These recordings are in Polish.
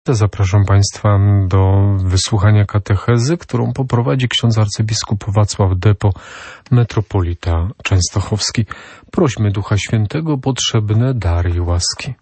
Zapraszam Państwa do wysłuchania katechezy, którą poprowadzi ksiądz arcybiskup Wacław Depo, metropolita częstochowski. Prośmy Ducha Świętego, potrzebne dary i łaski.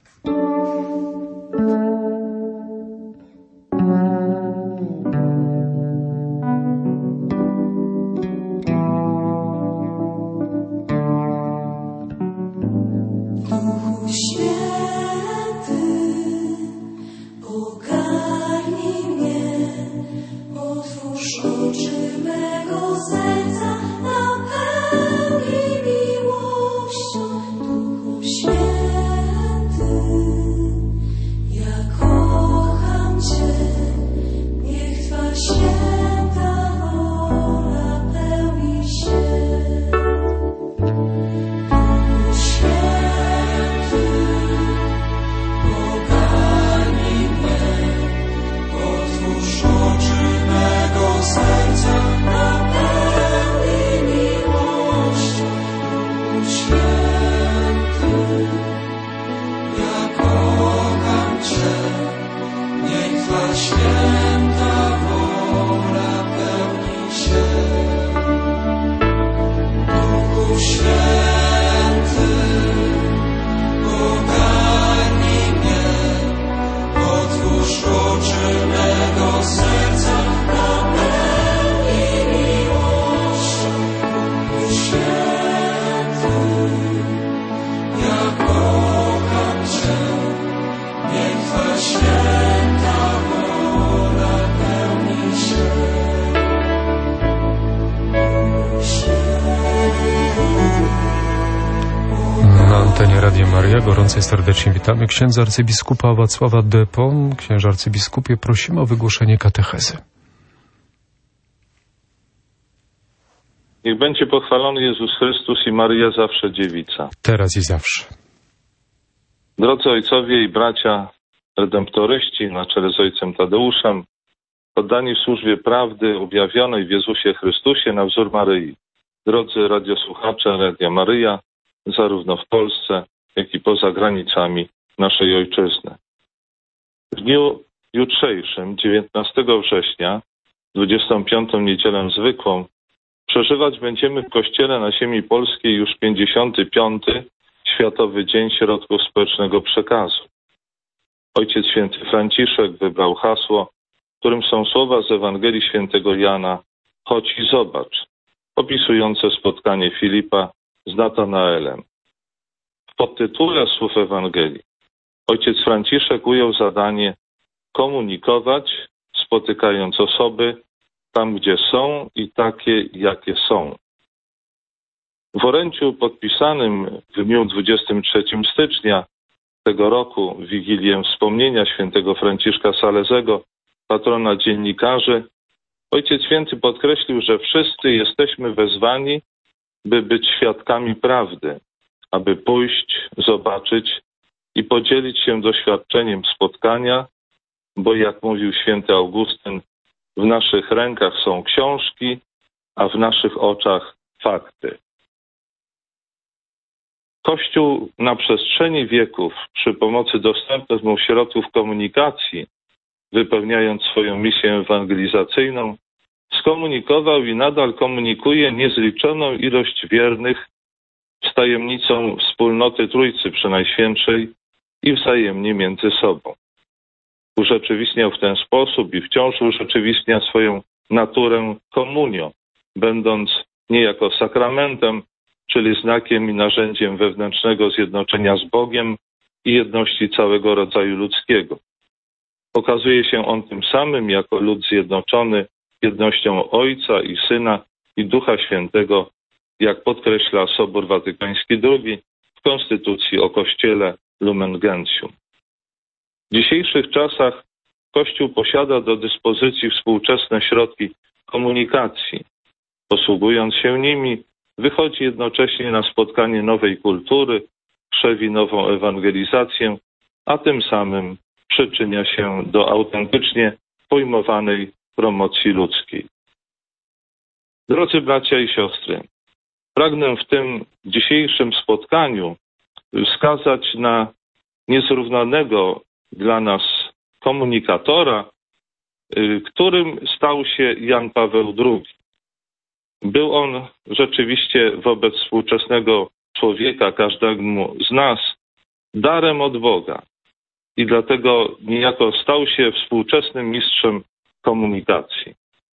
Radia Maryja, gorąco i serdecznie witamy księdza arcybiskupa Wacława Depo. Księże arcybiskupie, prosimy o wygłoszenie katechezy. Niech będzie pochwalony Jezus Chrystus i Maryja zawsze dziewica. Teraz i zawsze. Drodzy ojcowie i bracia redemptoryści na czele z ojcem Tadeuszem, poddani służbie prawdy objawionej w Jezusie Chrystusie na wzór Maryi. Drodzy radiosłuchacze Radia Maryja, zarówno w Polsce, jak i poza granicami naszej ojczyzny. W dniu jutrzejszym, 19 września, 25. niedzielę zwykłą, przeżywać będziemy w Kościele na ziemi polskiej już 55. Światowy Dzień Środków Społecznego Przekazu. Ojciec święty Franciszek wybrał hasło, którym są słowa z Ewangelii świętego Jana: chodź i zobacz, opisujące spotkanie Filipa z Natanaelem. W podtytule słów Ewangelii ojciec Franciszek ujął zadanie komunikować, spotykając osoby tam, gdzie są i takie, jakie są. W orędziu podpisanym w dniu 23 stycznia tego roku, w Wigilię wspomnienia świętego Franciszka Salezego, patrona dziennikarzy, Ojciec Święty podkreślił, że wszyscy jesteśmy wezwani, by być świadkami prawdy, aby pójść, zobaczyć i podzielić się doświadczeniem spotkania, bo jak mówił święty Augustyn, w naszych rękach są książki, a w naszych oczach fakty. Kościół na przestrzeni wieków przy pomocy dostępnych mu środków komunikacji, wypełniając swoją misję ewangelizacyjną, skomunikował i nadal komunikuje niezliczoną ilość wiernych z tajemnicą wspólnoty Trójcy Przenajświętszej i wzajemnie między sobą. Urzeczywistniał w ten sposób i wciąż urzeczywistnia swoją naturę komunio, będąc niejako sakramentem, czyli znakiem i narzędziem wewnętrznego zjednoczenia z Bogiem i jedności całego rodzaju ludzkiego. Okazuje się on tym samym jako lud zjednoczony jednością Ojca i Syna i Ducha Świętego, jak podkreśla Sobór Watykański II w Konstytucji o Kościele Lumen Gentium. W dzisiejszych czasach Kościół posiada do dyspozycji współczesne środki komunikacji. Posługując się nimi, wychodzi jednocześnie na spotkanie nowej kultury, krzewi nową ewangelizację, a tym samym przyczynia się do autentycznie pojmowanej promocji ludzkiej. Drodzy bracia i siostry, pragnę w tym dzisiejszym spotkaniu wskazać na niezrównanego dla nas komunikatora, którym stał się Jan Paweł II. Był on rzeczywiście wobec współczesnego człowieka, każdemu z nas, darem od Boga. I dlatego niejako stał się współczesnym mistrzem komunikacji.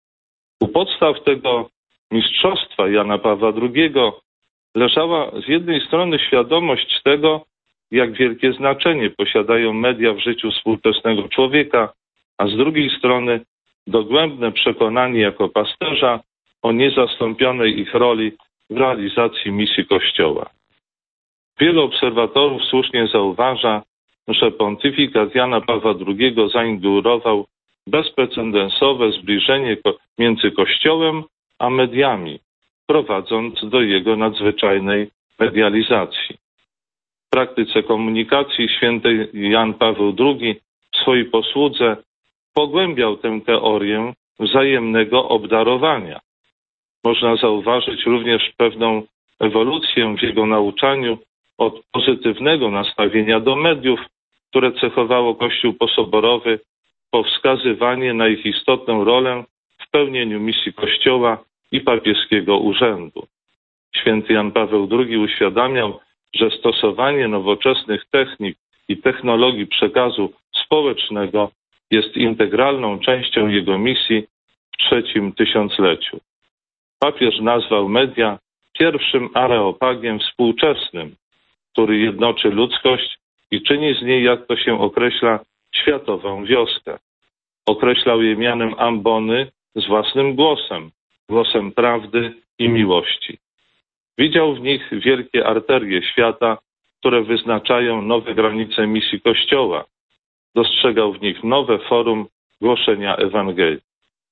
U podstaw tego mistrzostwa Jana Pawła II leżała z jednej strony świadomość tego, jak wielkie znaczenie posiadają media w życiu współczesnego człowieka, a z drugiej strony dogłębne przekonanie jako pasterza o niezastąpionej ich roli w realizacji misji Kościoła. Wielu obserwatorów słusznie zauważa, że pontyfikat Jana Pawła II zainaugurował bezprecedensowe zbliżenie między Kościołem a mediami, prowadząc do jego nadzwyczajnej medializacji. W praktyce komunikacji święty Jan Paweł II w swojej posłudze pogłębiał tę teorię wzajemnego obdarowania. Można zauważyć również pewną ewolucję w jego nauczaniu od pozytywnego nastawienia do mediów, które cechowało Kościół posoborowy, po wskazywanie na ich istotną rolę w pełnieniu misji Kościoła i papieskiego urzędu. Święty Jan Paweł II uświadamiał, że stosowanie nowoczesnych technik i technologii przekazu społecznego jest integralną częścią jego misji w trzecim tysiącleciu. Papież nazwał media pierwszym areopagiem współczesnym, który jednoczy ludzkość i czyni z niej, jak to się określa, światową wioskę. Określał je mianem ambony z własnym głosem, głosem prawdy i miłości. Widział w nich wielkie arterie świata, które wyznaczają nowe granice misji Kościoła. Dostrzegał w nich nowe forum głoszenia Ewangelii.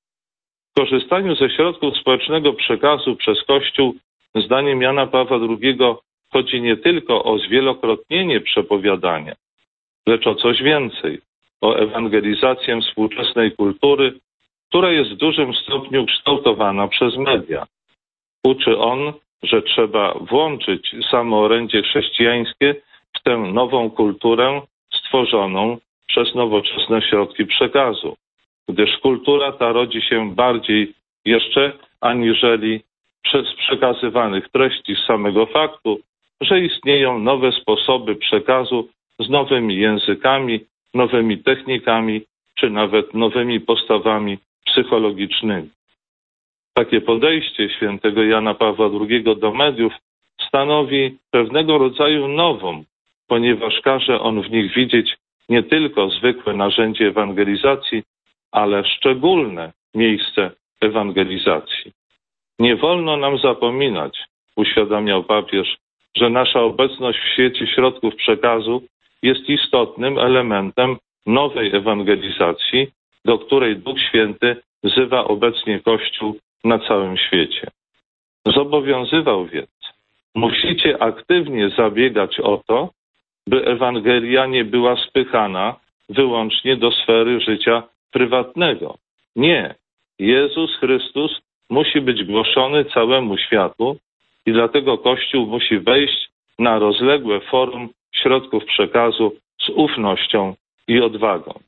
W korzystaniu ze środków społecznego przekazu przez Kościół, zdaniem Jana Pawła II, chodzi nie tylko o zwielokrotnienie przepowiadania, lecz o coś więcej, o ewangelizację współczesnej kultury, która jest w dużym stopniu kształtowana przez media. Uczy on, że trzeba włączyć samo orędzie chrześcijańskie w tę nową kulturę stworzoną przez nowoczesne środki przekazu, gdyż kultura ta rodzi się bardziej jeszcze aniżeli przez przekazywanych treści z samego faktu, że istnieją nowe sposoby przekazu z nowymi językami, nowymi technikami, czy nawet nowymi postawami psychologicznymi. Takie podejście świętego Jana Pawła II do mediów stanowi pewnego rodzaju nowum, ponieważ każe on w nich widzieć nie tylko zwykłe narzędzie ewangelizacji, ale szczególne miejsce ewangelizacji. Nie wolno nam zapominać, uświadamiał papież, że nasza obecność w świecie środków przekazu jest istotnym elementem nowej ewangelizacji, do której Duch Święty wzywa obecnie Kościół na całym świecie. Zobowiązywał więc: musicie aktywnie zabiegać o to, by Ewangelia nie była spychana wyłącznie do sfery życia prywatnego. Nie. Jezus Chrystus musi być głoszony całemu światu i dlatego Kościół musi wejść na rozległe forum środków przekazu z ufnością i odwagą.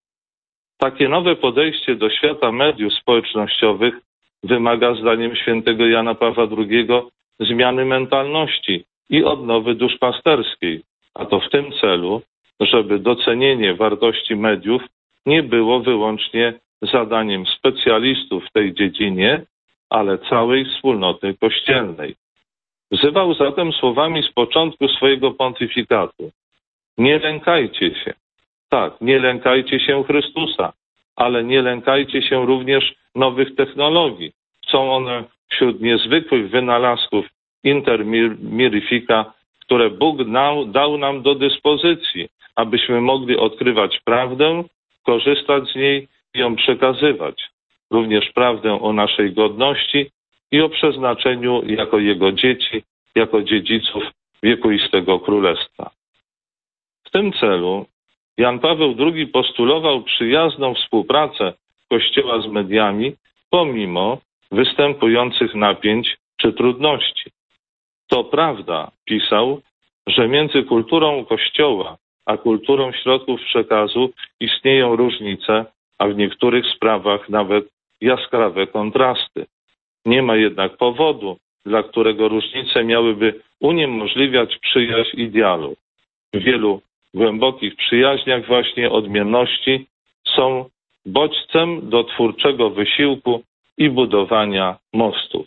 Takie nowe podejście do świata mediów społecznościowych wymaga, zdaniem świętego Jana Pawła II, zmiany mentalności i odnowy duszpasterskiej, a to w tym celu, żeby docenienie wartości mediów nie było wyłącznie zadaniem specjalistów w tej dziedzinie, ale całej wspólnoty kościelnej. Wzywał zatem słowami z początku swojego pontyfikatu: nie lękajcie się. Tak, nie lękajcie się Chrystusa, ale nie lękajcie się również nowych technologii. Są one wśród niezwykłych wynalazków intermirifica, które Bóg dał nam do dyspozycji, abyśmy mogli odkrywać prawdę, korzystać z niej i ją przekazywać. Również prawdę o naszej godności i o przeznaczeniu jako Jego dzieci, jako dziedziców wiekuistego Królestwa. W tym celu Jan Paweł II postulował przyjazną współpracę Kościoła z mediami pomimo występujących napięć czy trudności. To prawda, pisał, że między kulturą Kościoła a kulturą środków przekazu istnieją różnice, a w niektórych sprawach nawet jaskrawe kontrasty. Nie ma jednak powodu, dla którego różnice miałyby uniemożliwiać przyjaźń i dialog. W wielu głębokich przyjaźniach właśnie odmienności są bodźcem do twórczego wysiłku i budowania mostów.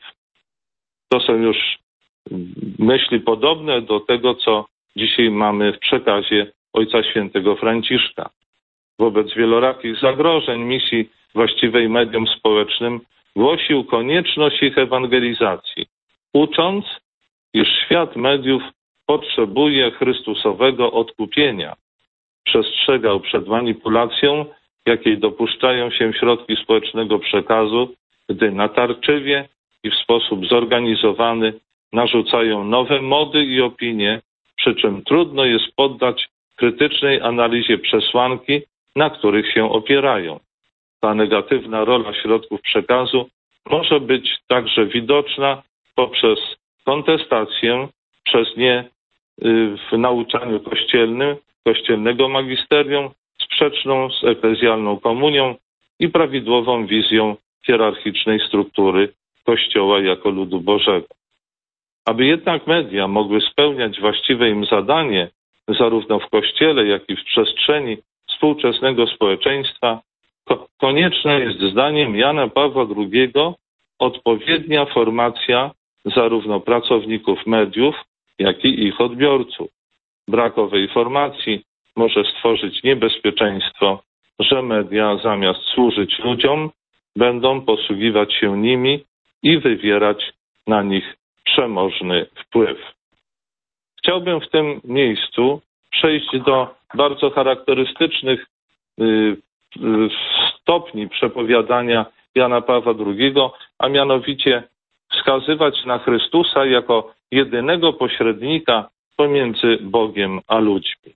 To są już myśli podobne do tego, co dzisiaj mamy w przekazie Ojca Świętego Franciszka. Wobec wielorakich zagrożeń misji właściwej mediom społecznym głosił konieczność ich ewangelizacji, ucząc, iż świat mediów potrzebuje Chrystusowego odkupienia. Przestrzegał przed manipulacją, jakiej dopuszczają się środki społecznego przekazu, gdy natarczywie i w sposób zorganizowany narzucają nowe mody i opinie, przy czym trudno jest poddać krytycznej analizie przesłanki, na których się opierają. Ta negatywna rola środków przekazu może być także widoczna poprzez kontestację przez nie w nauczaniu kościelnego magisterium, sprzeczną z eklezjalną komunią i prawidłową wizją hierarchicznej struktury Kościoła jako ludu Bożego. Aby jednak media mogły spełniać właściwe im zadanie, zarówno w Kościele, jak i w przestrzeni współczesnego społeczeństwa, konieczna jest zdaniem Jana Pawła II odpowiednia formacja zarówno pracowników mediów, jak i ich odbiorców. Brak owej formacji może stworzyć niebezpieczeństwo, że media zamiast służyć ludziom, będą posługiwać się nimi i wywierać na nich przemożny wpływ. Chciałbym w tym miejscu przejść do bardzo charakterystycznych stopni przepowiadania Jana Pawła II, a mianowicie wskazywać na Chrystusa jako jedynego pośrednika pomiędzy Bogiem a ludźmi.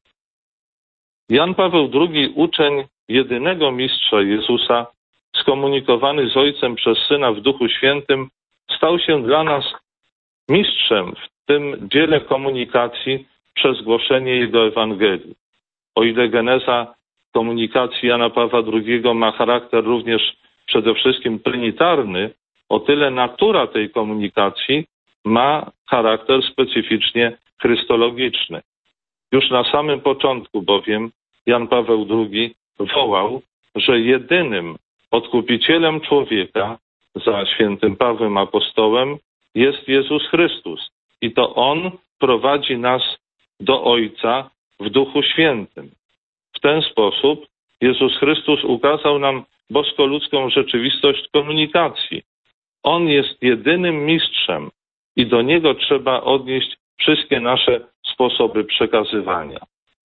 Jan Paweł II, uczeń jedynego mistrza Jezusa, skomunikowany z Ojcem przez Syna w Duchu Świętym, stał się dla nas mistrzem w tym dziele komunikacji przez głoszenie Jego Ewangelii. O ile geneza komunikacji Jana Pawła II ma charakter również przede wszystkim trinitarny, o tyle natura tej komunikacji ma charakter specyficznie chrystologiczny. Już na samym początku bowiem Jan Paweł II wołał, że jedynym odkupicielem człowieka za świętym Pawłem Apostołem jest Jezus Chrystus i to On prowadzi nas do Ojca w Duchu Świętym. W ten sposób Jezus Chrystus ukazał nam bosko-ludzką rzeczywistość komunikacji. On jest jedynym mistrzem i do Niego trzeba odnieść wszystkie nasze sposoby przekazywania.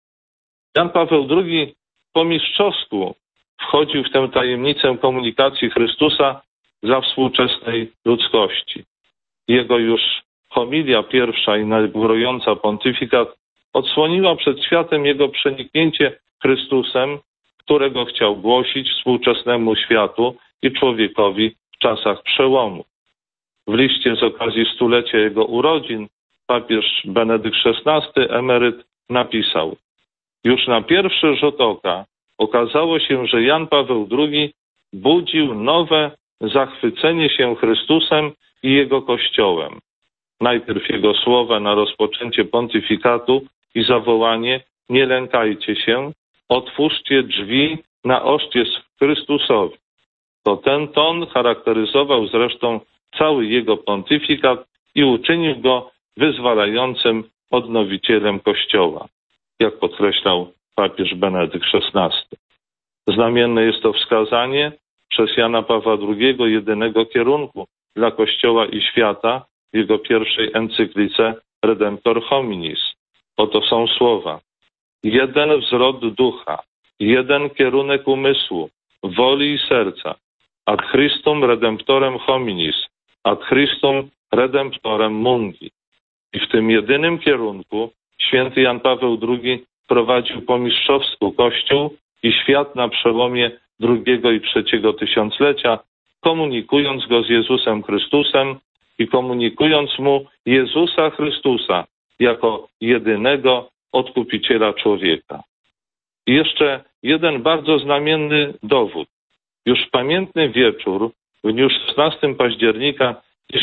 Jan Paweł II po mistrzowsku wchodził w tę tajemnicę komunikacji Chrystusa dla współczesnej ludzkości. Jego już homilia pierwsza inaugurująca pontyfikat odsłoniła przed światem Jego przeniknięcie Chrystusem, którego chciał głosić współczesnemu światu i człowiekowi w czasach przełomu. W liście z okazji stulecia Jego urodzin papież Benedykt XVI, emeryt, napisał: już na pierwszy rzut oka okazało się, że Jan Paweł II budził nowe zachwycenie się Chrystusem i Jego Kościołem. Najpierw Jego słowa na rozpoczęcie pontyfikatu i zawołanie: nie lękajcie się, otwórzcie drzwi na oścież Chrystusowi. To ten ton charakteryzował zresztą cały Jego pontyfikat i uczynił go wyzwalającym odnowicielem Kościoła, jak podkreślał papież Benedykt XVI. Znamienne jest to wskazanie przez Jana Pawła II jedynego kierunku dla Kościoła i świata w jego pierwszej encyklice Redemptor Hominis. Oto są słowa: jeden wzrok ducha, jeden kierunek umysłu, woli i serca, ad Christum Redemptorem hominis, ad Christum Redemptorem mundi. I w tym jedynym kierunku święty Jan Paweł II prowadził po mistrzowsku Kościół i świat na przełomie drugiego i trzeciego tysiąclecia, komunikując go z Jezusem Chrystusem i komunikując mu Jezusa Chrystusa jako jedynego Odkupiciela człowieka. I jeszcze jeden bardzo znamienny dowód. Już w pamiętny wieczór, w dniu 16 października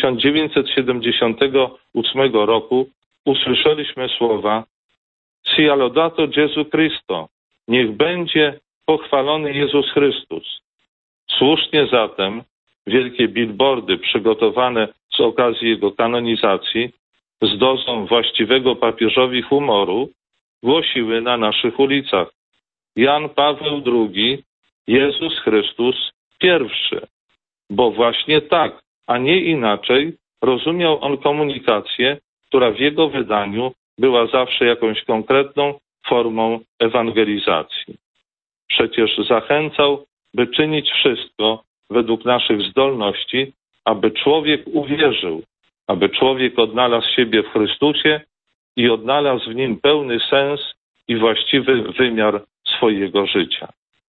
1978 roku usłyszeliśmy słowa Sia lodato Gesù Cristo, niech będzie pochwalony Jezus Chrystus. Słusznie zatem wielkie billboardy przygotowane z okazji jego kanonizacji z dozą właściwego papieżowi humoru głosiły na naszych ulicach Jan Paweł II, Jezus Chrystus pierwszy, bo właśnie tak, a nie inaczej rozumiał on komunikację, która w jego wydaniu była zawsze jakąś konkretną formą ewangelizacji. Przecież zachęcał, by czynić wszystko według naszych zdolności, aby człowiek uwierzył, aby człowiek odnalazł siebie w Chrystusie i odnalazł w nim pełny sens i właściwy wymiar swojego życia.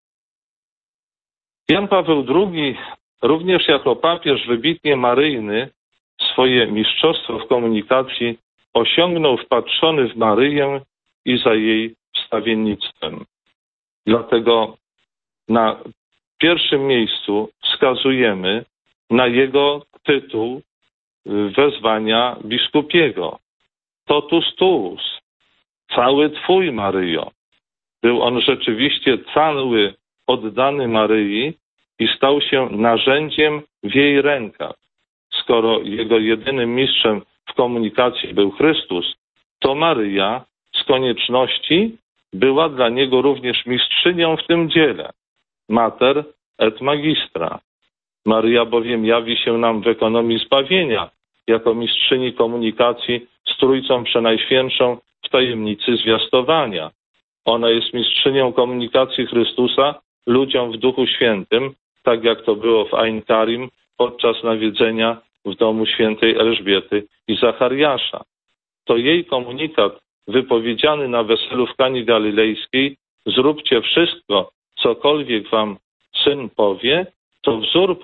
Jan Paweł II, również jako papież wybitnie maryjny, swoje mistrzostwo w komunikacji osiągnął wpatrzony w Maryję i za jej wstawiennictwem. Dlatego na pierwszym miejscu wskazujemy na jego tytuł wezwania biskupiego. Totus tuus, cały Twój, Maryjo. Był on rzeczywiście cały oddany Maryi i stał się narzędziem w jej rękach. Skoro jego jedynym mistrzem w komunikacji był Chrystus, to Maryja z konieczności była dla niego również mistrzynią w tym dziele. Mater et magistra. Maryja bowiem jawi się nam w ekonomii zbawienia jako mistrzyni komunikacji z Trójcą Przenajświętszą w tajemnicy zwiastowania. Ona jest mistrzynią komunikacji Chrystusa ludziom w Duchu Świętym, tak jak to było w Ein Karim podczas nawiedzenia w domu świętej Elżbiety i Zachariasza. To jej komunikat wypowiedziany na weselu w Kani Galilejskiej, zróbcie wszystko, cokolwiek wam syn powie, to wzór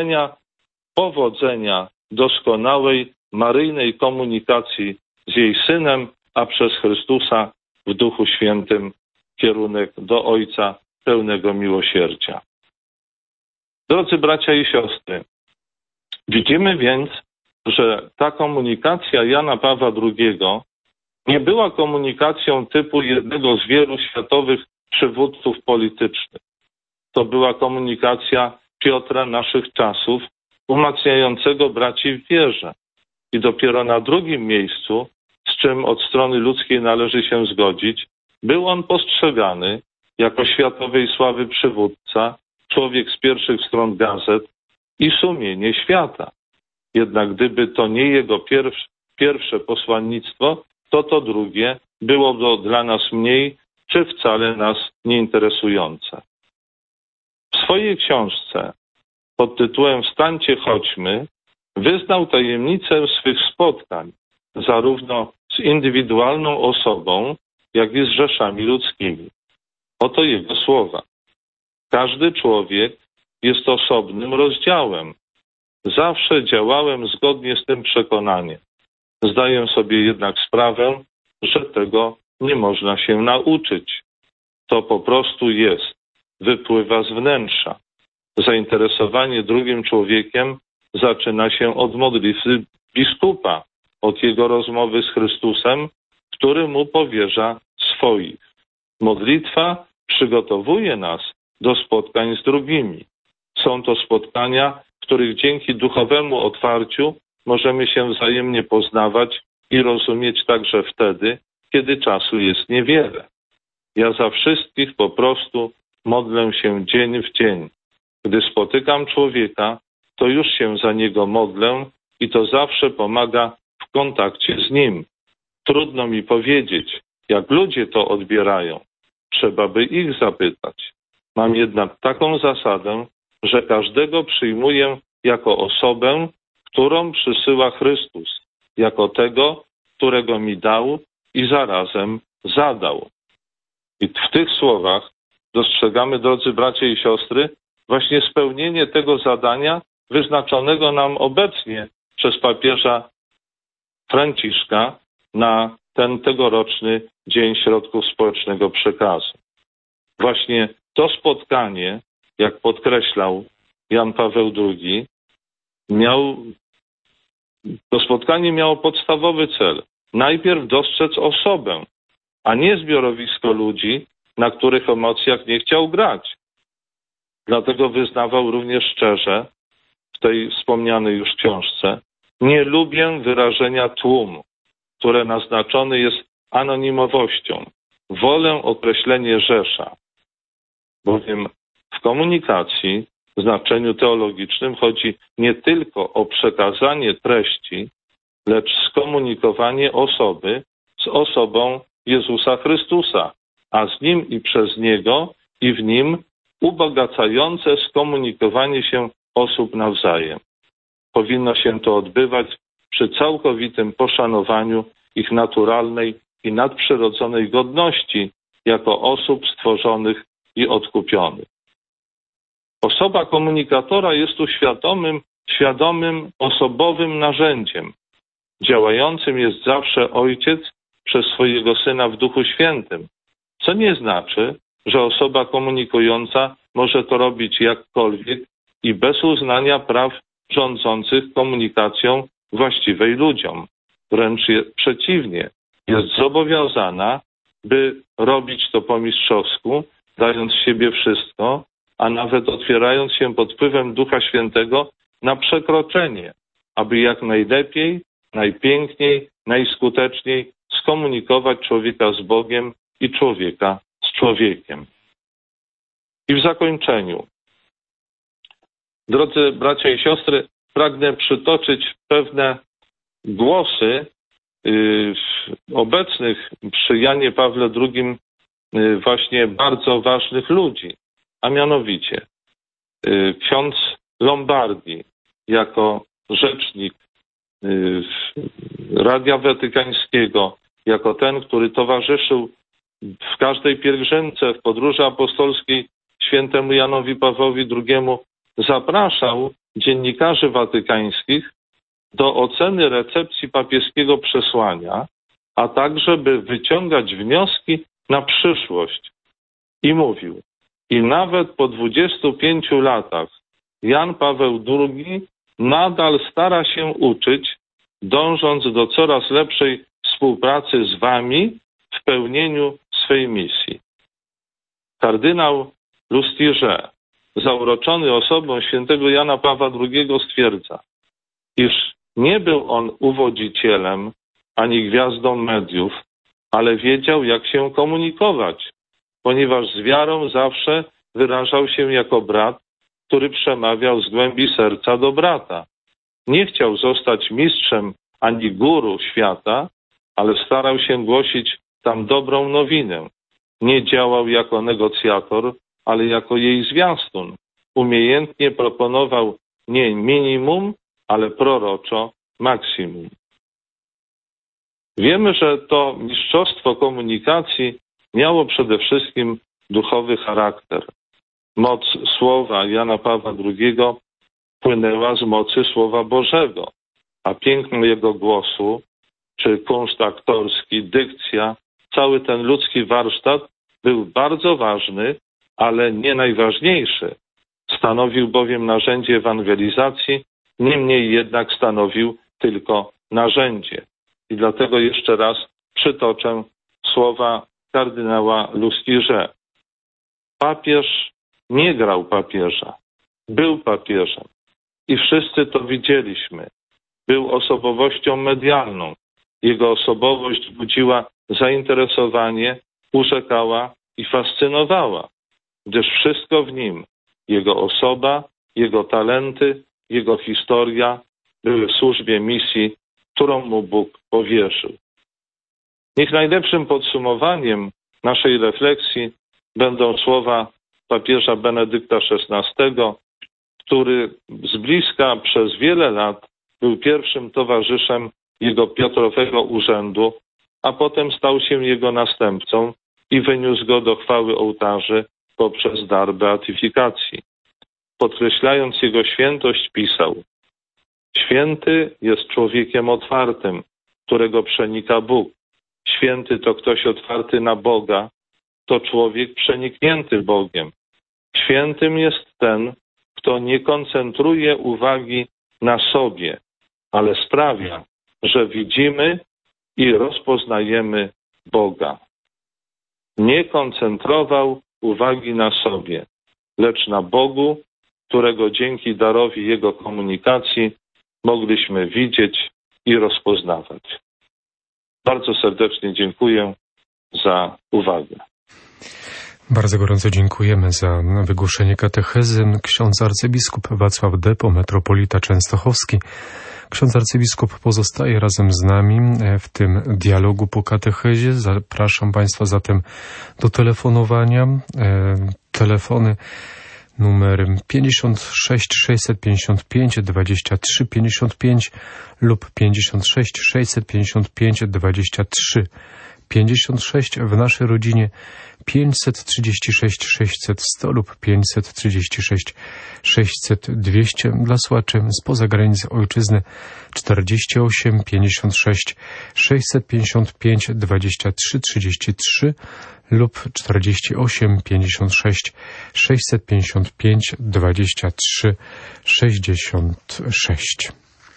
powodzenia doskonałej maryjnej komunikacji z jej synem, a przez Chrystusa w Duchu Świętym kierunek do Ojca pełnego miłosierdzia. Drodzy bracia i siostry, widzimy więc, że ta komunikacja Jana Pawła II nie była komunikacją typu jednego z wielu światowych przywódców politycznych. To była komunikacja Piotra naszych czasów, umacniającego braci w wierze. I dopiero na drugim miejscu, z czym od strony ludzkiej należy się zgodzić, był on postrzegany jako światowej sławy przywódca, człowiek z pierwszych stron gazet i sumienie świata. Jednak gdyby to nie jego pierwsze posłannictwo, to drugie byłoby dla nas mniej czy wcale nas nieinteresujące. W swojej książce pod tytułem Wstańcie, chodźmy wyznał tajemnicę swych spotkań zarówno z indywidualną osobą, jak i z rzeszami ludzkimi. Oto jego słowa. Każdy człowiek jest osobnym rozdziałem. Zawsze działałem zgodnie z tym przekonaniem. Zdaję sobie jednak sprawę, że tego nie można się nauczyć. To po prostu jest. Wypływa z wnętrza. Zainteresowanie drugim człowiekiem zaczyna się od modlitwy biskupa, od jego rozmowy z Chrystusem, który mu powierza swoich. Modlitwa przygotowuje nas do spotkań z drugimi. Są to spotkania, w których dzięki duchowemu otwarciu możemy się wzajemnie poznawać i rozumieć także wtedy, kiedy czasu jest niewiele. Ja za wszystkich po prostu modlę się dzień w dzień. Gdy spotykam człowieka, to już się za niego modlę i to zawsze pomaga w kontakcie z nim. Trudno mi powiedzieć, jak ludzie to odbierają. Trzeba by ich zapytać. Mam jednak taką zasadę, że każdego przyjmuję jako osobę, którą przysyła Chrystus, jako tego, którego mi dał i zarazem zadał. I w tych słowach dostrzegamy, drodzy bracia i siostry, właśnie spełnienie tego zadania wyznaczonego nam obecnie przez papieża Franciszka na ten tegoroczny Dzień Środków Społecznego Przekazu. Właśnie to spotkanie, jak podkreślał Jan Paweł II, to spotkanie miało podstawowy cel. Najpierw dostrzec osobę, a nie zbiorowisko ludzi, na których emocjach nie chciał grać. Dlatego wyznawał również szczerze w tej wspomnianej już książce: nie lubię wyrażenia tłum, które naznaczone jest anonimowością. Wolę określenie rzesza, bowiem w komunikacji w znaczeniu teologicznym chodzi nie tylko o przekazanie treści, lecz skomunikowanie osoby z osobą Jezusa Chrystusa, a z Nim i przez Niego i w Nim ubogacające skomunikowanie się osób nawzajem. Powinno się to odbywać przy całkowitym poszanowaniu ich naturalnej i nadprzyrodzonej godności jako osób stworzonych i odkupionych. Osoba komunikatora jest tu świadomym, osobowym narzędziem. Działającym jest zawsze Ojciec przez swojego Syna w Duchu Świętym, co nie znaczy, że osoba komunikująca może to robić jakkolwiek i bez uznania praw rządzących komunikacją właściwej ludziom. Wręcz przeciwnie, jest zobowiązana, by robić to po mistrzowsku, dając siebie wszystko, a nawet otwierając się pod wpływem Ducha Świętego na przekroczenie, aby jak najlepiej, najpiękniej, najskuteczniej skomunikować człowieka z Bogiem i człowieka z człowiekiem. I w zakończeniu, drodzy bracia i siostry, pragnę przytoczyć pewne głosy obecnych przy Janie Pawle II właśnie bardzo ważnych ludzi, a mianowicie ksiądz Lombardi jako rzecznik Radia Watykańskiego, jako ten, który towarzyszył w każdej pielgrzymce, w podróży apostolskiej świętemu Janowi Pawłowi II, zapraszał dziennikarzy watykańskich do oceny recepcji papieskiego przesłania, a także by wyciągać wnioski na przyszłość. I mówił: i nawet po 25 latach Jan Paweł II nadal stara się uczyć, dążąc do coraz lepszej współpracy z wami w pełnieniu swej misji. Kardynał Lustiger, zauroczony osobą świętego Jana Pawła II, stwierdza, iż nie był on uwodzicielem ani gwiazdą mediów, ale wiedział, jak się komunikować, ponieważ z wiarą zawsze wyrażał się jako brat, który przemawiał z głębi serca do brata. Nie chciał zostać mistrzem ani guru świata, ale starał się głosić tam dobrą nowinę. Nie działał jako negocjator, ale jako jej zwiastun. Umiejętnie proponował nie minimum, ale proroczo maksimum. Wiemy, że to mistrzostwo komunikacji miało przede wszystkim duchowy charakter. Moc słowa Jana Pawła II płynęła z mocy Słowa Bożego, a piękno jego głosu, czy kunszt aktorski, dykcja, cały ten ludzki warsztat był bardzo ważny, ale nie najważniejszy. Stanowił bowiem narzędzie ewangelizacji, niemniej jednak stanowił tylko narzędzie. I dlatego jeszcze raz przytoczę słowa kardynała Lustiger. Papież nie grał papieża, był papieżem. I wszyscy to widzieliśmy. Był osobowością medialną. Jego osobowość budziła zainteresowanie, urzekała i fascynowała, gdyż wszystko w nim, jego osoba, jego talenty, jego historia były w służbie misji, którą mu Bóg powierzył. Niech najlepszym podsumowaniem naszej refleksji będą słowa papieża Benedykta XVI, który z bliska przez wiele lat był pierwszym towarzyszem jego Piotrowego urzędu, a potem stał się jego następcą i wyniósł go do chwały ołtarzy poprzez dar beatyfikacji. Podkreślając jego świętość, pisał: święty jest człowiekiem otwartym, którego przenika Bóg. Święty to ktoś otwarty na Boga, to człowiek przeniknięty Bogiem. Świętym jest ten, kto nie koncentruje uwagi na sobie, ale sprawia, że widzimy i rozpoznajemy Boga. Nie koncentrował uwagi na sobie, lecz na Bogu, którego dzięki darowi Jego komunikacji mogliśmy widzieć i rozpoznawać. Bardzo serdecznie dziękuję za uwagę. Bardzo gorąco dziękujemy za wygłoszenie katechezy. Ksiądz arcybiskup Wacław Depo, metropolita częstochowski. Ksiądz arcybiskup pozostaje razem z nami w tym dialogu po katechezie. Zapraszam Państwa zatem do telefonowania. Telefony numer 56 655 23 55 lub 56 655 23 56 w naszej rodzinie 536 600 100 lub 536 600 200 dla słuchaczy spoza granic ojczyzny 48 56 655 23 33 lub 48 56 655 23 66.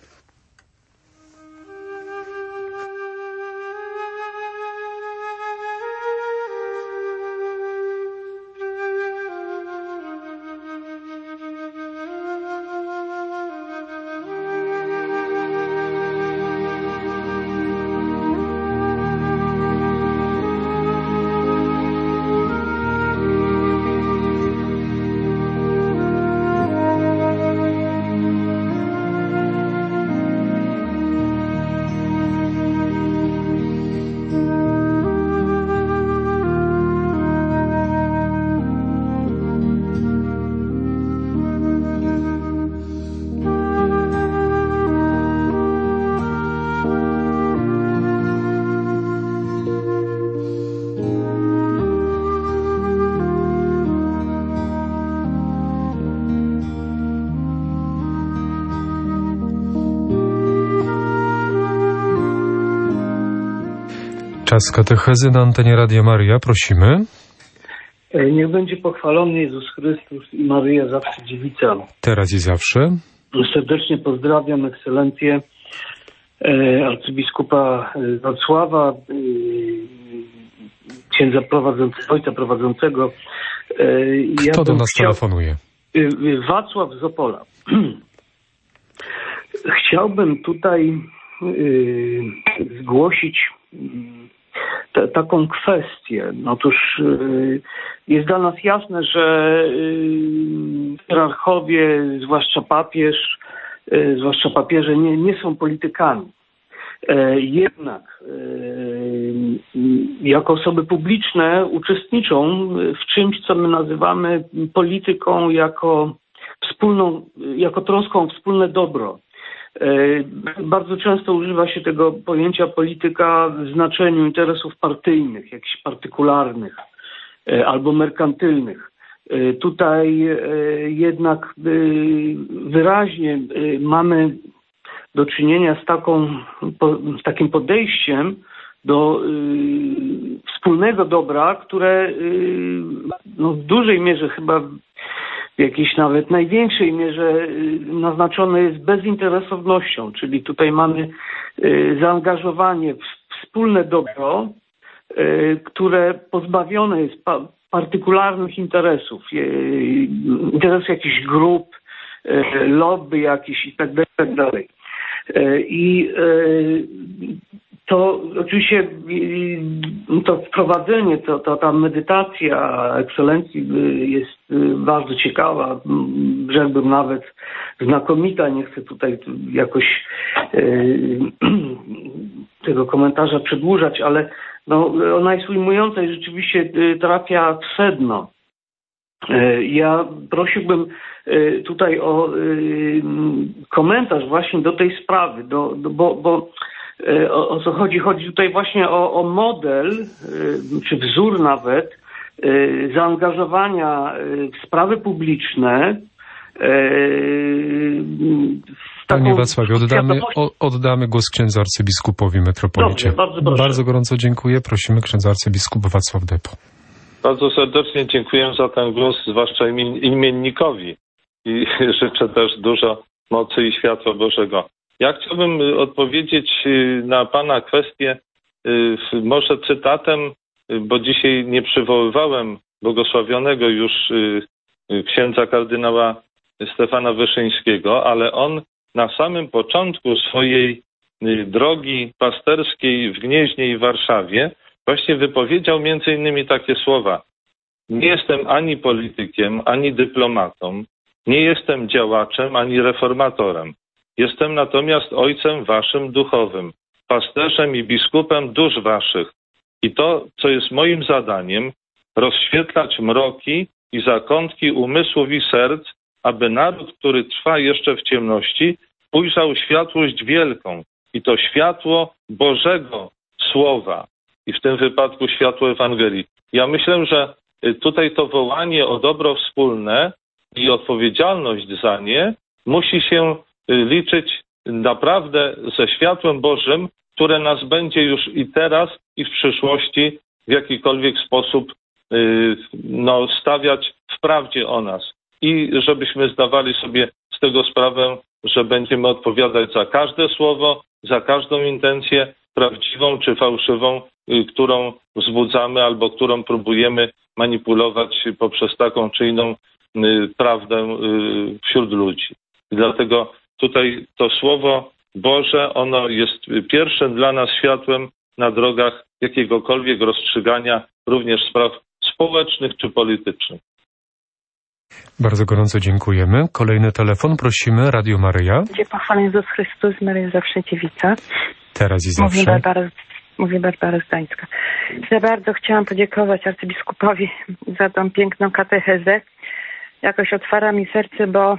Czas katechezy na antenie Radia Maryja. Prosimy. Niech będzie pochwalony Jezus Chrystus i Maryja zawsze dziewica. Teraz i zawsze. Serdecznie pozdrawiam ekscelencję arcybiskupa Wacława, księdza prowadzącego, ojca prowadzącego. Kto do nas telefonuje? Wacław z Opola. Chciałbym tutaj zgłosić taką kwestię. Otóż jest dla nas jasne, że hierarchowie, zwłaszcza papieże nie są politykami. Jednak jako osoby publiczne uczestniczą w czymś, co my nazywamy polityką jako troską o wspólne dobro. Bardzo często używa się tego pojęcia polityka w znaczeniu interesów partyjnych, jakichś partykularnych albo merkantylnych. Tutaj jednak wyraźnie mamy do czynienia z takim podejściem do wspólnego dobra, które w dużej mierze, chyba w jakiejś nawet największej mierze naznaczone jest bezinteresownością, czyli tutaj mamy zaangażowanie w wspólne dobro, które pozbawione jest partykularnych interesów jakichś grup, lobby jakichś i tak dalej. I to oczywiście to wprowadzenie, ta medytacja ekscelencji jest bardzo ciekawa, rzekłbym nawet znakomita. Nie chcę tutaj jakoś tego komentarza przedłużać, ale ona jest ujmująca i rzeczywiście trafia w sedno. Ja prosiłbym tutaj o komentarz właśnie do tej sprawy, bo o co chodzi? Chodzi tutaj właśnie o model, czy wzór nawet, zaangażowania w sprawy publiczne Panie Wacławie, oddamy głos księdzu arcybiskupowi metropolicie. Dobrze, bardzo proszę. Bardzo gorąco dziękuję. Prosimy księdza arcybiskup Wacław Depo. Bardzo serdecznie dziękuję za ten głos, zwłaszcza imiennikowi. I życzę też dużo mocy i światła Bożego. Ja chciałbym odpowiedzieć na pana kwestię może cytatem, bo dzisiaj nie przywoływałem błogosławionego już księdza kardynała Stefana Wyszyńskiego, ale on na samym początku swojej drogi pasterskiej w Gnieźnie i Warszawie właśnie wypowiedział między innymi takie słowa: nie jestem ani politykiem, ani dyplomatą, nie jestem działaczem, ani reformatorem. Jestem natomiast ojcem waszym duchowym, pasterzem i biskupem dusz waszych. I to, co jest moim zadaniem, rozświetlać mroki i zakątki umysłów i serc, aby naród, który trwa jeszcze w ciemności, ujrzał światłość wielką. I to światło Bożego Słowa. I w tym wypadku światło Ewangelii. Ja myślę, że tutaj to wołanie o dobro wspólne i odpowiedzialność za nie musi się liczyć naprawdę ze światłem Bożym, które nas będzie już i teraz, i w przyszłości w jakikolwiek sposób stawiać w prawdzie o nas. I żebyśmy zdawali sobie z tego sprawę, że będziemy odpowiadać za każde słowo, za każdą intencję, prawdziwą czy fałszywą, którą wzbudzamy albo którą próbujemy manipulować poprzez taką czy inną prawdę wśród ludzi. I dlatego tutaj to Słowo Boże, ono jest pierwszym dla nas światłem na drogach jakiegokolwiek rozstrzygania również spraw społecznych czy politycznych. Bardzo gorąco dziękujemy. Kolejny telefon, prosimy, Radio Maryja. Gdzie pochwalony Jezus Chrystus, Maryja zawsze dziewica. Teraz i zawsze. Mówię Barbara Zdańska. Za bardzo chciałam podziękować arcybiskupowi za tą piękną katechezę. Jakoś otwarła mi serce, bo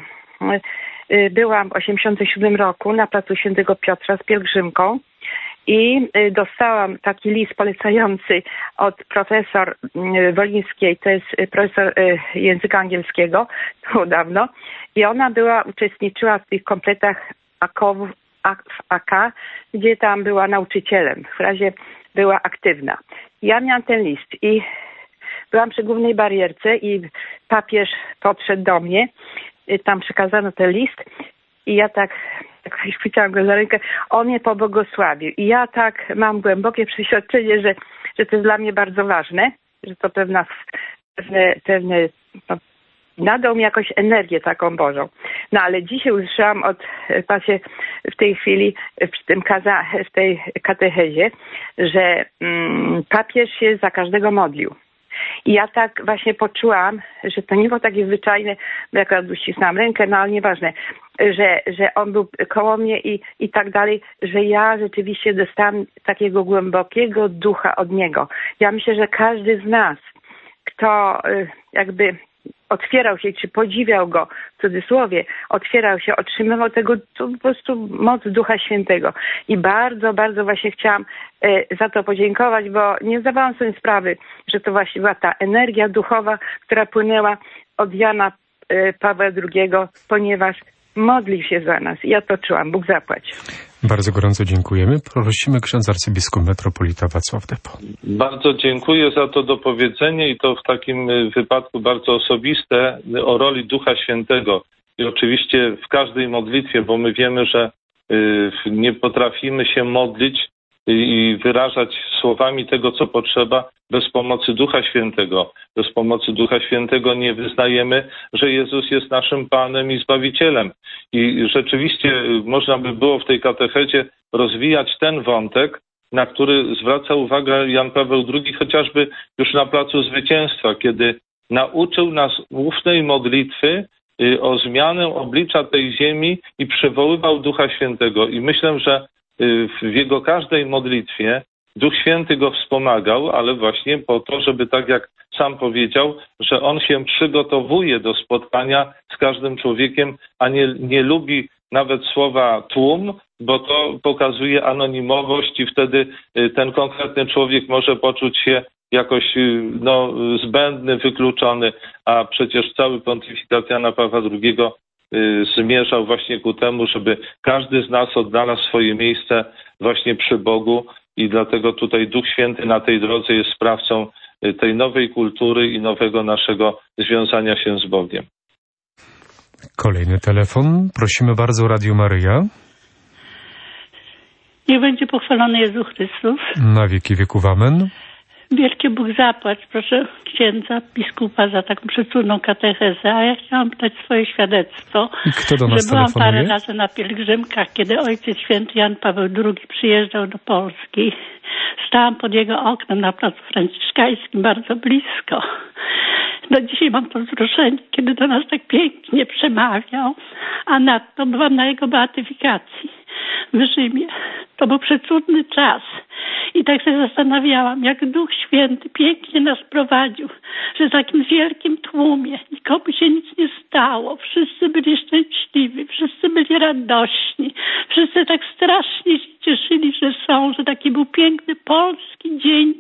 byłam w 1987 roku na placu Świętego Piotra z pielgrzymką i dostałam taki list polecający od profesor Wolińskiej, to jest profesor języka angielskiego, to dawno, i ona uczestniczyła w tych kompletach AK, gdzie tam była nauczycielem, w razie była aktywna. Ja miałam ten list i byłam przy głównej barierce i papież podszedł do mnie, tam przekazano ten list i ja tak chwyciłam go za rękę, on mnie pobłogosławił. I ja tak mam głębokie przeświadczenie, że to jest dla mnie bardzo ważne, że to pewne nadał mi jakąś energię taką Bożą. No ale dzisiaj usłyszałam od pasie w tej chwili w tej katechezie, że papież się za każdego modlił. I ja tak właśnie poczułam, że to nie było takie zwyczajne, bo jak uścisnęłam rękę, no ale nieważne, że on był koło mnie i tak dalej, że ja rzeczywiście dostałam takiego głębokiego ducha od niego. Ja myślę, że każdy z nas, kto jakby otwierał się, czy podziwiał go, w cudzysłowie, otwierał się, otrzymywał tego po prostu moc Ducha Świętego. I bardzo, bardzo właśnie chciałam za to podziękować, bo nie zdawałam sobie sprawy, że to właśnie była ta energia duchowa, która płynęła od Jana Pawła II, ponieważ modlił się za nas. Ja to czułam. Bóg zapłać. Bardzo gorąco dziękujemy. Prosimy ksiądz arcybiskup metropolita Wacław Depo. Bardzo dziękuję za to dopowiedzenie i to w takim wypadku bardzo osobiste o roli Ducha Świętego. I oczywiście w każdej modlitwie, bo my wiemy, że nie potrafimy się modlić i wyrażać słowami tego, co potrzeba, bez pomocy Ducha Świętego. Bez pomocy Ducha Świętego nie wyznajemy, że Jezus jest naszym Panem i Zbawicielem. I rzeczywiście można by było w tej katechezie rozwijać ten wątek, na który zwraca uwagę Jan Paweł II, chociażby już na Placu Zwycięstwa, kiedy nauczył nas ufnej modlitwy o zmianę oblicza tej ziemi i przywoływał Ducha Świętego. I myślę, że w jego każdej modlitwie Duch Święty go wspomagał, ale właśnie po to, żeby tak jak sam powiedział, że on się przygotowuje do spotkania z każdym człowiekiem, a nie lubi nawet słowa tłum, bo to pokazuje anonimowość i wtedy ten konkretny człowiek może poczuć się jakoś zbędny, wykluczony, a przecież cały pontyfikat Jana Pawła II zmierzał właśnie ku temu, żeby każdy z nas odnalazł swoje miejsce właśnie przy Bogu i dlatego tutaj Duch Święty na tej drodze jest sprawcą tej nowej kultury i nowego naszego związania się z Bogiem. Kolejny telefon. Prosimy bardzo, Radio Maryja. Niech będzie pochwalony Jezus Chrystus. Na wieki wieków amen. Wielki Bóg zapłać, proszę księdza, biskupa za taką przecudną katechezę, a ja chciałam dać swoje świadectwo. I kto do nas że byłam telefonuje? parę razy na pielgrzymkach, kiedy Ojciec Święty Jan Paweł II przyjeżdżał do Polski. Stałam pod jego oknem na Placu Franciszkańskim, bardzo blisko. No dzisiaj mam to wzruszenie, kiedy do nas tak pięknie przemawiał, a nadto byłam na jego beatyfikacji w Rzymie. To był przecudny czas. I tak się zastanawiałam, jak Duch Święty pięknie nas prowadził, że w takim wielkim tłumie nikomu się nic nie stało. Wszyscy byli szczęśliwi, wszyscy byli radośni, wszyscy tak strasznie się cieszyli, że są, że taki był piękny polski dzień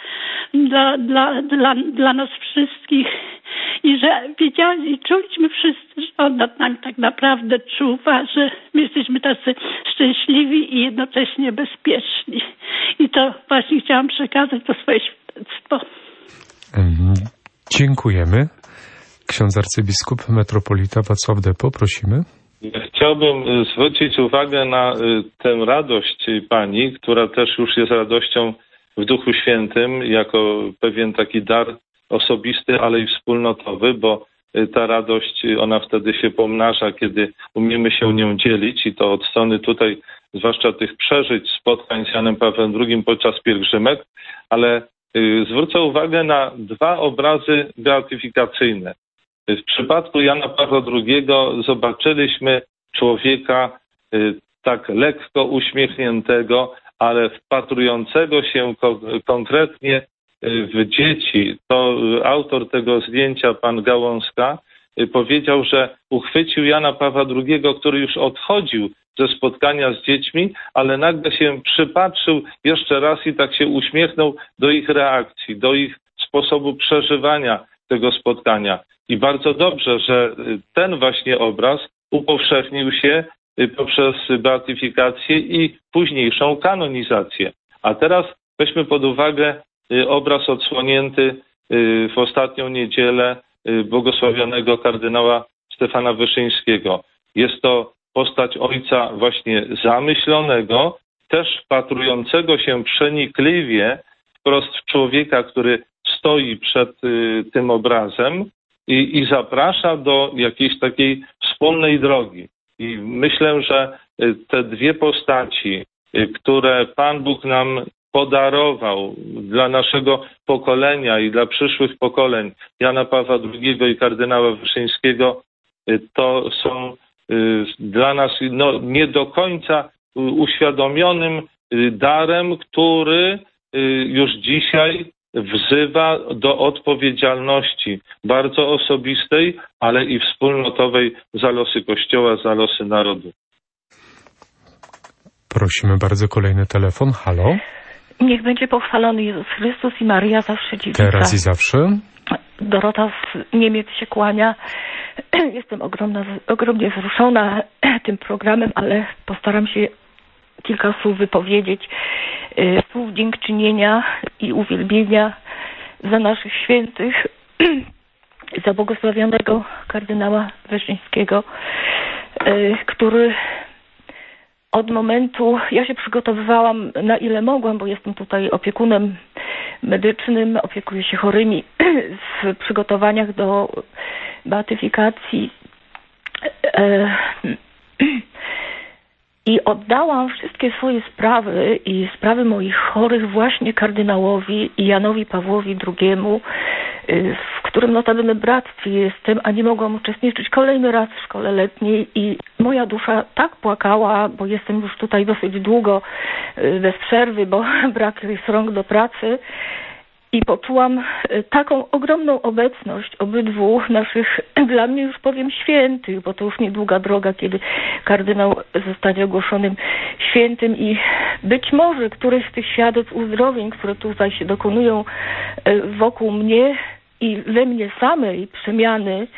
dla nas wszystkich. I że wiedziałam i czuliśmy wszyscy, że On nad nami tak naprawdę czuwa, że my jesteśmy tacy szczęśliwi i jednocześnie bezpieczni. I to właśnie chciałam przekazać to swoje świadectwo. Dziękujemy. Ksiądz arcybiskup, metropolita Wacław Depo, prosimy. Chciałbym zwrócić uwagę na tę radość pani, która też już jest radością w Duchu Świętym, jako pewien taki dar osobisty, ale i wspólnotowy, bo ta radość, ona wtedy się pomnaża, kiedy umiemy się nią dzielić i to od strony tutaj, zwłaszcza tych przeżyć, spotkań z Janem Pawłem II podczas pielgrzymek, ale zwrócę uwagę na dwa obrazy beatyfikacyjne. W przypadku Jana Pawła II zobaczyliśmy człowieka tak lekko uśmiechniętego, ale wpatrującego się konkretnie w dzieci. To autor tego zdjęcia, pan Gałązka, powiedział, że uchwycił Jana Pawła II, który już odchodził ze spotkania z dziećmi, ale nagle się przypatrzył jeszcze raz i tak się uśmiechnął do ich reakcji, do ich sposobu przeżywania tego spotkania. I bardzo dobrze, że ten właśnie obraz upowszechnił się poprzez beatyfikację i późniejszą kanonizację. A teraz weźmy pod uwagę obraz odsłonięty w ostatnią niedzielę błogosławionego kardynała Stefana Wyszyńskiego. Jest to postać ojca właśnie zamyślonego, też wpatrującego się przenikliwie wprost w człowieka, który stoi przed tym obrazem i zaprasza do jakiejś takiej wspólnej drogi. I myślę, że te dwie postaci, które Pan Bóg nam podarował dla naszego pokolenia i dla przyszłych pokoleń, Jana Pawła II i kardynała Wyszyńskiego, to są dla nas nie do końca uświadomionym darem, który już dzisiaj wzywa do odpowiedzialności bardzo osobistej, ale i wspólnotowej za losy Kościoła, za losy narodu. Prosimy bardzo, kolejny telefon. Halo? Niech będzie pochwalony Jezus Chrystus i Maryja zawsze dziewica. Teraz i zawsze. Dorota z Niemiec się kłania. Jestem ogromnie wzruszona tym programem, ale postaram się kilka słów wypowiedzieć. Słów dziękczynienia i uwielbienia za naszych świętych, za błogosławionego kardynała Wyszyńskiego, który od momentu, ja się przygotowywałam na ile mogłam, bo jestem tutaj opiekunem medycznym, opiekuję się chorymi w przygotowaniach do beatyfikacji i oddałam wszystkie swoje sprawy i sprawy moich chorych właśnie kardynałowi i Janowi Pawłowi II, w którym notabene bractwie jestem, a nie mogłam uczestniczyć kolejny raz w szkole letniej i moja dusza tak płakała, bo jestem już tutaj dosyć długo bez przerwy, bo brak jest rąk do pracy i poczułam taką ogromną obecność obydwu naszych, dla mnie już powiem świętych, bo to już niedługa droga, kiedy kardynał zostanie ogłoszonym świętym i być może któreś z tych świadectw uzdrowień, które tutaj się dokonują wokół mnie, i we mnie samej przemiany,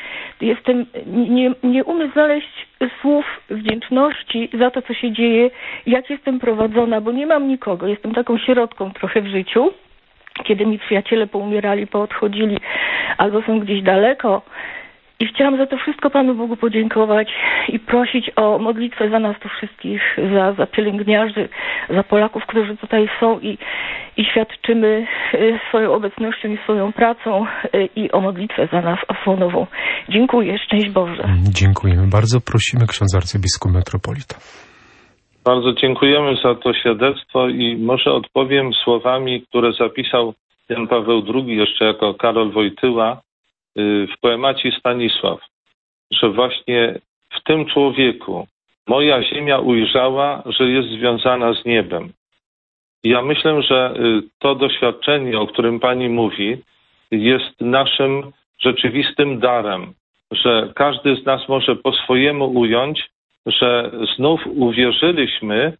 nie umiem znaleźć słów wdzięczności za to, co się dzieje, jak jestem prowadzona, bo nie mam nikogo. Jestem taką sierotką trochę w życiu. Kiedy mi przyjaciele poumierali, poodchodzili albo są gdzieś daleko. I chciałam za to wszystko Panu Bogu podziękować i prosić o modlitwę za nas tu wszystkich, za pielęgniarzy, za Polaków, którzy tutaj są i świadczymy swoją obecnością i swoją pracą i o modlitwę za nas osłonową. Dziękuję. Szczęść Boże. Dziękujemy bardzo. Prosimy ksiądz arcybiskup metropolita. Bardzo dziękujemy za to świadectwo i może odpowiem słowami, które zapisał Jan Paweł II jeszcze jako Karol Wojtyła w poemacie Stanisław, że właśnie w tym człowieku moja ziemia ujrzała, że jest związana z niebem. I ja myślę, że to doświadczenie, o którym Pani mówi, jest naszym rzeczywistym darem, że każdy z nas może po swojemu ująć, że znów uwierzyliśmy,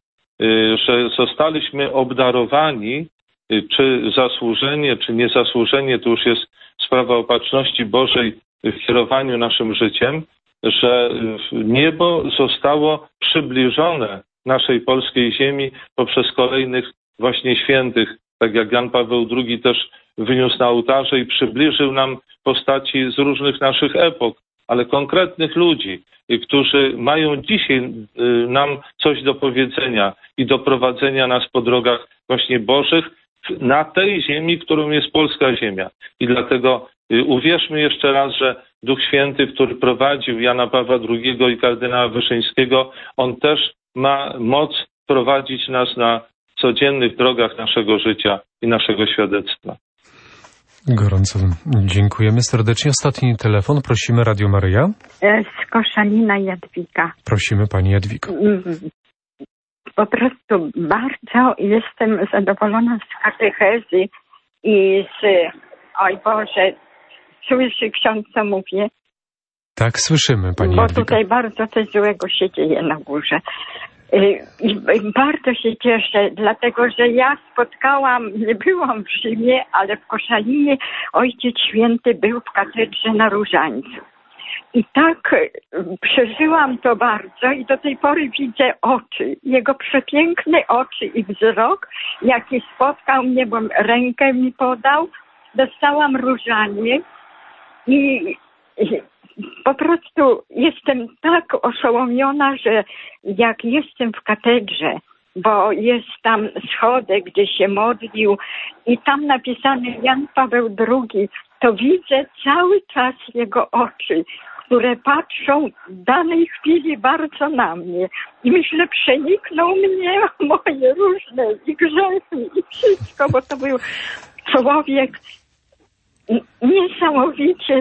że zostaliśmy obdarowani, czy zasłużenie, czy niezasłużenie, to już jest sprawa opatrzności Bożej w kierowaniu naszym życiem, że niebo zostało przybliżone naszej polskiej ziemi poprzez kolejnych właśnie świętych, tak jak Jan Paweł II też wyniósł na ołtarze i przybliżył nam postaci z różnych naszych epok, ale konkretnych ludzi, którzy mają dzisiaj nam coś do powiedzenia i do prowadzenia nas po drogach właśnie Bożych na tej ziemi, którą jest polska ziemia. I dlatego uwierzmy jeszcze raz, że Duch Święty, który prowadził Jana Pawła II i kardynała Wyszyńskiego, on też ma moc prowadzić nas na codziennych drogach naszego życia i naszego świadectwa. Gorąco dziękujemy serdecznie. Ostatni telefon. Prosimy, Radio Maryja. Z Koszalina Jadwiga. Prosimy, Pani Jadwigo. Po prostu bardzo jestem zadowolona z katechezy i oj Boże, słyszy ksiądz, co mówię? Tak, słyszymy, Pani Jadwiga. Bo tutaj bardzo coś złego się dzieje na górze. I bardzo się cieszę, dlatego że ja nie byłam w Rzymie, ale w Koszalinie Ojciec Święty był w katedrze na Różańcu. I tak przeżyłam to bardzo i do tej pory widzę oczy, jego przepiękne oczy i wzrok, jaki spotkał mnie, bo rękę mi podał, dostałam różanie i po prostu jestem tak oszołomiona, że jak jestem w katedrze, bo jest tam schodek, gdzie się modlił i tam napisane Jan Paweł II, to widzę cały czas jego oczy, które patrzą w danej chwili bardzo na mnie. I myślę, przeniknął mnie moje różne i grzechy i wszystko, bo to był człowiek niesamowicie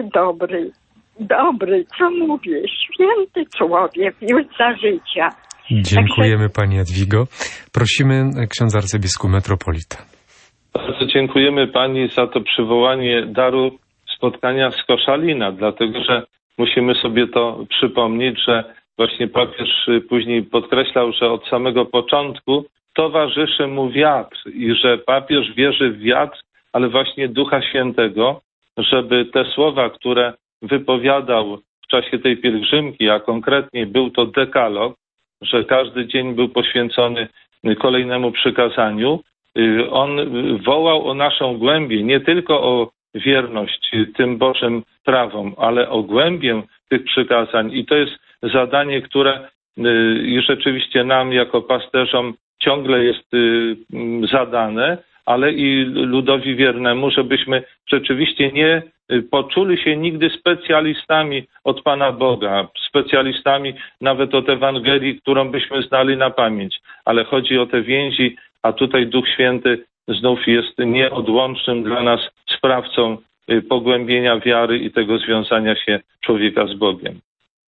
dobry, co mówię, święty człowiek już za życia. Dziękujemy Także... Pani Jadwigo. Prosimy księdza arcybiskupa metropolita. Bardzo dziękujemy Pani za to przywołanie daru spotkania z Koszalina, dlatego że musimy sobie to przypomnieć, że właśnie papież później podkreślał, że od samego początku towarzyszy mu wiatr i że papież wierzy w wiatr, ale właśnie Ducha Świętego, żeby te słowa, które wypowiadał w czasie tej pielgrzymki, a konkretnie był to dekalog, że każdy dzień był poświęcony kolejnemu przykazaniu. On wołał o naszą głębię, nie tylko o wierność tym Bożym prawom, ale o głębię tych przykazań. I to jest zadanie, które i rzeczywiście nam jako pasterzom ciągle jest zadane, ale i ludowi wiernemu, żebyśmy rzeczywiście nie poczuli się nigdy specjalistami od Pana Boga, specjalistami nawet od Ewangelii, którą byśmy znali na pamięć, ale chodzi o te więzi, a tutaj Duch Święty znów jest nieodłącznym dla nas sprawcą pogłębienia wiary i tego związania się człowieka z Bogiem.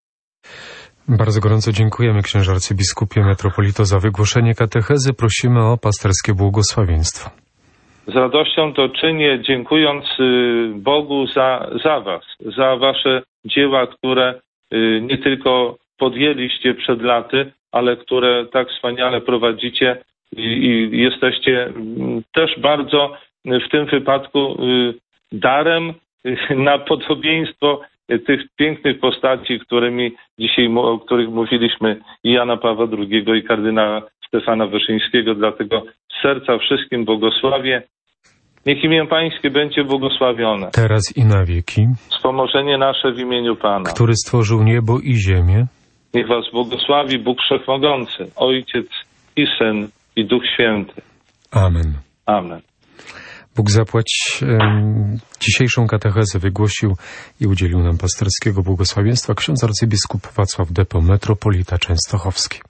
Bardzo gorąco dziękujemy księże arcybiskupie metropolito za wygłoszenie katechezy. Prosimy o pasterskie błogosławieństwo. Z radością to czynię, dziękując Bogu za was, za wasze dzieła, które nie tylko podjęliście przed laty, ale które tak wspaniale prowadzicie i jesteście też bardzo w tym wypadku darem na podobieństwo tych pięknych postaci, o których mówiliśmy, i Jana Pawła II, i kardynała Stefana Wyszyńskiego. Dlatego z serca wszystkim błogosławię. Niech imię Pańskie będzie błogosławione. Teraz i na wieki. Wspomożenie nasze w imieniu Pana, który stworzył niebo i ziemię. Niech was błogosławi Bóg Wszechmogący, Ojciec i Syn i Duch Święty. Amen. Amen. Bóg zapłać. Dzisiejszą katechezę wygłosił i udzielił nam pasterskiego błogosławieństwa ksiądz arcybiskup Wacław Depo, metropolita częstochowski.